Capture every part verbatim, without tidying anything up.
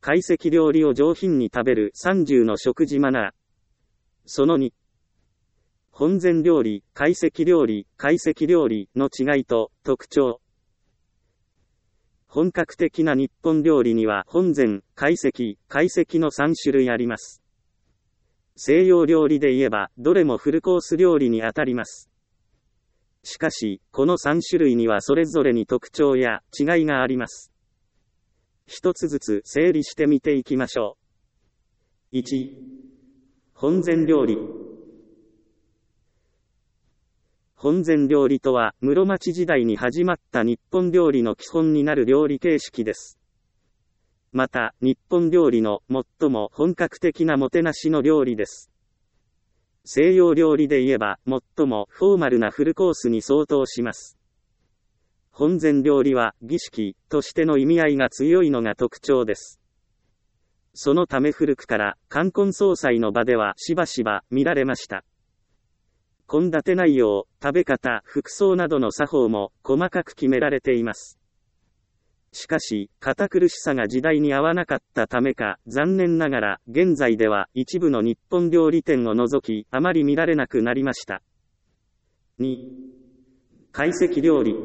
懐石料理を上品に食べるさんじゅうの食事マナー。そのに、本膳料理、懐石料理、懐石料理の違いと特徴。本格的な日本料理には本膳、懐石、懐石のさん種類あります。西洋料理で言えば、どれもフルコース料理にあたります。しかし、このさん種類にはそれぞれに特徴や違いがあります。一つずつ整理してみていきましょう。いち、本膳料理。本膳料理とは、室町時代に始まった日本料理の基本になる料理形式です。また、日本料理の最も本格的なもてなしの料理です。西洋料理で言えば、最もフォーマルなフルコースに相当します。本膳料理は、儀式としての意味合いが強いのが特徴です。そのため古くから、冠婚葬祭の場ではしばしば見られました。献立内容、食べ方、服装などの作法も細かく決められています。しかし、堅苦しさが時代に合わなかったためか、残念ながら、現在では一部の日本料理店を除き、あまり見られなくなりました。に、懐石料理。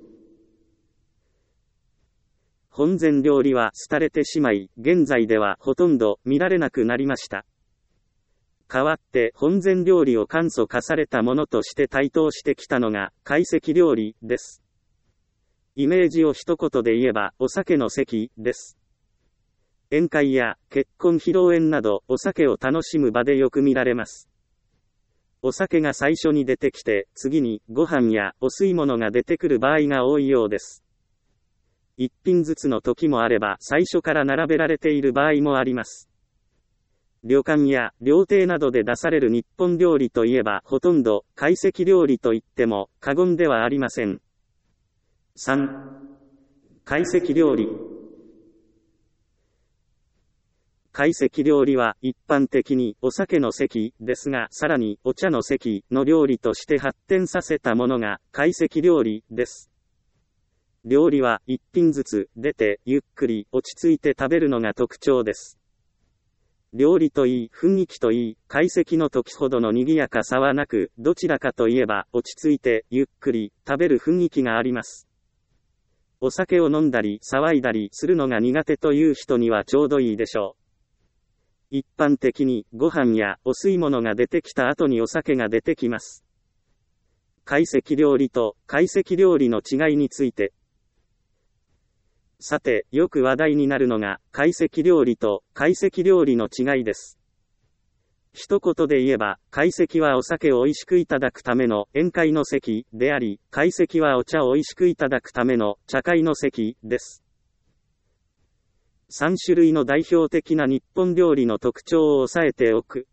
本膳料理は廃れてしまい、現在ではほとんど見られなくなりました。代わって本膳料理を簡素化されたものとして台頭してきたのが、懐石料理です。イメージを一言で言えば、お酒の席です。宴会や結婚披露宴など、お酒を楽しむ場でよく見られます。お酒が最初に出てきて、次にご飯やお吸い物が出てくる場合が多いようです。一品ずつの時もあれば、最初から並べられている場合もあります。旅館や料亭などで出される日本料理といえばほとんど懐石料理と言っても過言ではありません。さん、懐石料理。懐石料理は一般的にお酒の席ですが、さらにお茶の席の料理として発展させたものが懐石料理です。料理は一品ずつ出てゆっくり落ち着いて食べるのが特徴です。料理といい、雰囲気といい、懐石の時ほどの賑やかさはなく、どちらかといえば、落ち着いて、ゆっくり、食べる雰囲気があります。お酒を飲んだり、騒いだりするのが苦手という人にはちょうどいいでしょう。一般的に、ご飯やお吸い物が出てきた後にお酒が出てきます。懐石料理と、懐石料理の違いについて、さて、よく話題になるのが、懐石料理と、懐石料理の違いです。一言で言えば、懐石はお酒を美味しくいただくための宴会の席であり、懐石はお茶を美味しくいただくための茶会の席です。さん種類の代表的な日本料理の特徴を押さえておく。